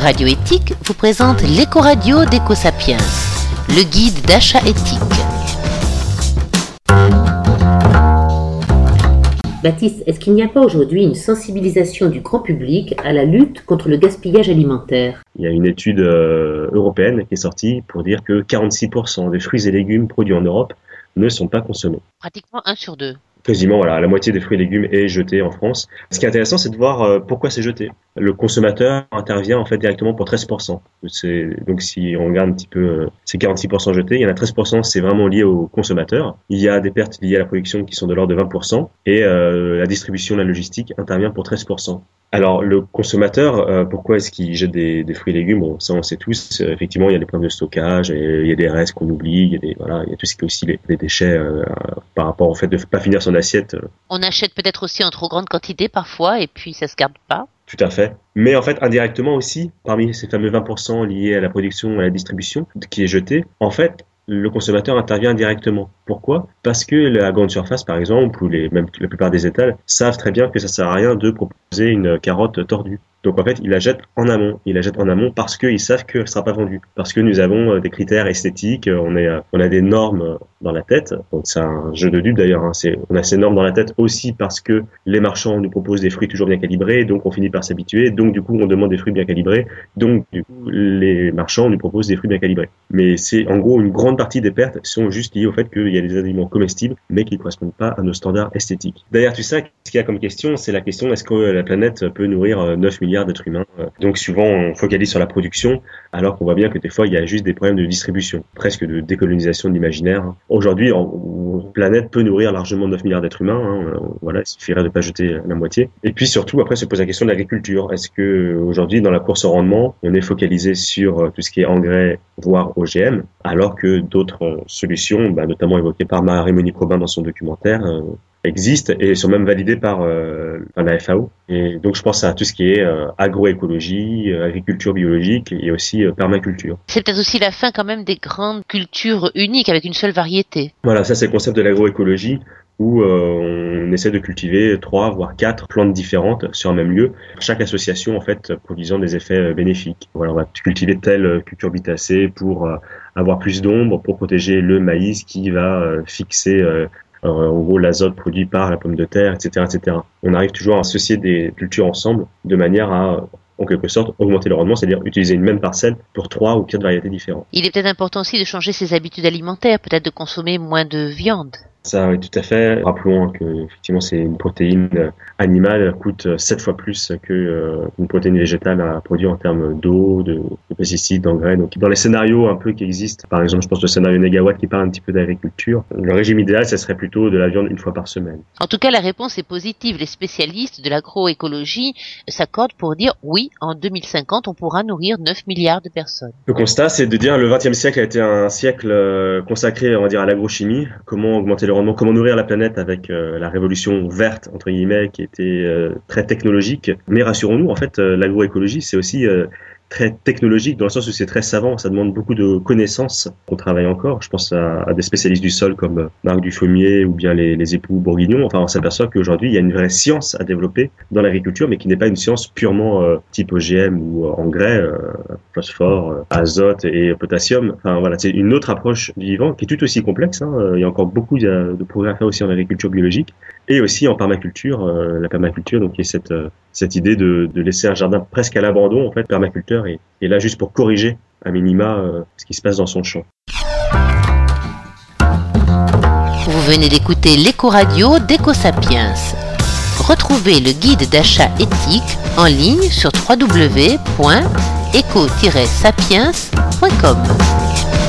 Radio Éthique vous présente l'Éco-Radio d'Éco-Sapiens, le guide d'achat éthique. Baptiste, est-ce qu'il n'y a pas aujourd'hui une sensibilisation du grand public à la lutte contre le gaspillage alimentaire ? Il y a une étude européenne qui est sortie pour dire que 46% des fruits et légumes produits en Europe ne sont pas consommés. Pratiquement 1 sur 2. Quasiment, voilà, la moitié des fruits et légumes est jeté en France. Ce qui est intéressant, c'est de voir pourquoi c'est jeté. Le consommateur intervient en fait directement pour 13%. Donc si on regarde un petit peu ces 46% jetés, il y en a 13%, c'est vraiment lié au consommateur. Il y a des pertes liées à la production qui sont de l'ordre de 20%, et la distribution, la logistique intervient pour 13%. Alors le consommateur, pourquoi est-ce qu'il jette des fruits et légumes? Bon, ça on sait tous. Effectivement, il y a des problèmes de stockage, il y a des restes qu'on oublie, il y a tout ce qui est aussi les déchets par rapport au fait de pas finir son assiette. On achète peut-être aussi en trop grande quantité parfois, et puis ça se garde pas. Tout à fait. Mais en fait, indirectement aussi, parmi ces fameux 20% liés à la production et à la distribution qui est jeté, en fait, le consommateur intervient directement. Pourquoi ? Parce que la grande surface, par exemple, ou même la plupart des étals, savent très bien que ça sert à rien de proposer une carotte tordue. Donc en fait, ils la jettent en amont. Ils la jettent en amont parce qu'ils savent que ce sera pas vendu. Parce que nous avons des critères esthétiques, on a des normes dans la tête. Donc c'est un jeu de dupes d'ailleurs. On a ces normes dans la tête aussi parce que les marchands nous proposent des fruits toujours bien calibrés, donc on finit par s'habituer. Donc du coup, on demande des fruits bien calibrés. Donc du coup, les marchands nous proposent des fruits bien calibrés. Mais c'est en gros une grande partie des pertes sont juste liées au fait qu'il y a des aliments comestibles, mais qui ne correspondent pas à nos standards esthétiques. Derrière tout ça, ce qu'il y a comme question, c'est la question est-ce que la planète peut nourrir 9 milliards d'êtres humains. Donc souvent on focalise sur la production alors qu'on voit bien que des fois il y a juste des problèmes de distribution, presque de décolonisation de l'imaginaire. Aujourd'hui, la planète peut nourrir largement 9 milliards d'êtres humains. Voilà, il suffirait de pas jeter la moitié. Et puis surtout après se pose la question de l'agriculture. Est-ce que aujourd'hui dans la course au rendement, on est focalisé sur tout ce qui est engrais, voire OGM, alors que d'autres solutions, notamment évoquées par Marie-Monique Robin dans son documentaire, existent et sont même validées par la FAO. Et donc je pense à tout ce qui est agroécologie, agriculture biologique et aussi permaculture. C'est peut-être aussi la fin quand même des grandes cultures uniques avec une seule variété. Voilà, ça c'est le concept de l'agroécologie où on essaie de cultiver 3 voire 4 plantes différentes sur un même lieu, chaque association en fait produisant des effets bénéfiques. Voilà, on va cultiver telle cucurbitacée pour avoir plus d'ombre, pour protéger le maïs qui va fixer en gros l'azote produit par la pomme de terre, etc., etc. On arrive toujours à associer des cultures ensemble de manière à, en quelque sorte, augmenter le rendement, c'est-à-dire utiliser une même parcelle pour 3 ou 4 variétés différentes. Il est peut-être important aussi de changer ses habitudes alimentaires, peut-être de consommer moins de viande. Ça, oui, tout à fait. Rappelons que effectivement, c'est une protéine animale coûte 7 fois plus que une protéine végétale à produire en termes d'eau, de pesticides, d'engrais. Donc, dans les scénarios un peu qui existent, par exemple, je pense au scénario Negawatt qui parle un petit peu d'agriculture, le régime idéal, ça serait plutôt de la viande 1 fois par semaine. En tout cas, la réponse est positive. Les spécialistes de l'agroécologie s'accordent pour dire oui, en 2050, on pourra nourrir 9 milliards de personnes. Le constat, c'est de dire le XXe siècle a été un siècle consacré, on va dire, à l'agrochimie. Comment augmenter le rendement, comment nourrir la planète avec la révolution verte, entre guillemets, qui était très technologique. Mais rassurons-nous, en fait, l'agroécologie, c'est aussi très technologique dans le sens où c'est très savant, ça demande beaucoup de connaissances qu'on travaille encore. Je pense à des spécialistes du sol comme Marc Dufaumier ou bien les époux Bourguignon. Enfin, on s'aperçoit qu'aujourd'hui, il y a une vraie science à développer dans l'agriculture, mais qui n'est pas une science purement type OGM ou engrais, phosphore, azote et potassium. Enfin, voilà, c'est une autre approche du vivant qui est tout aussi complexe. Il y a encore beaucoup de progrès à faire aussi en agriculture biologique et aussi en permaculture. La permaculture, donc, qui est cette idée de laisser un jardin presque à l'abandon, en fait, permaculteur est là juste pour corriger à minima ce qui se passe dans son champ. Vous venez d'écouter l'Éco-Radio d'Éco-Sapiens. Retrouvez le guide d'achat éthique en ligne sur www.eco-sapiens.com.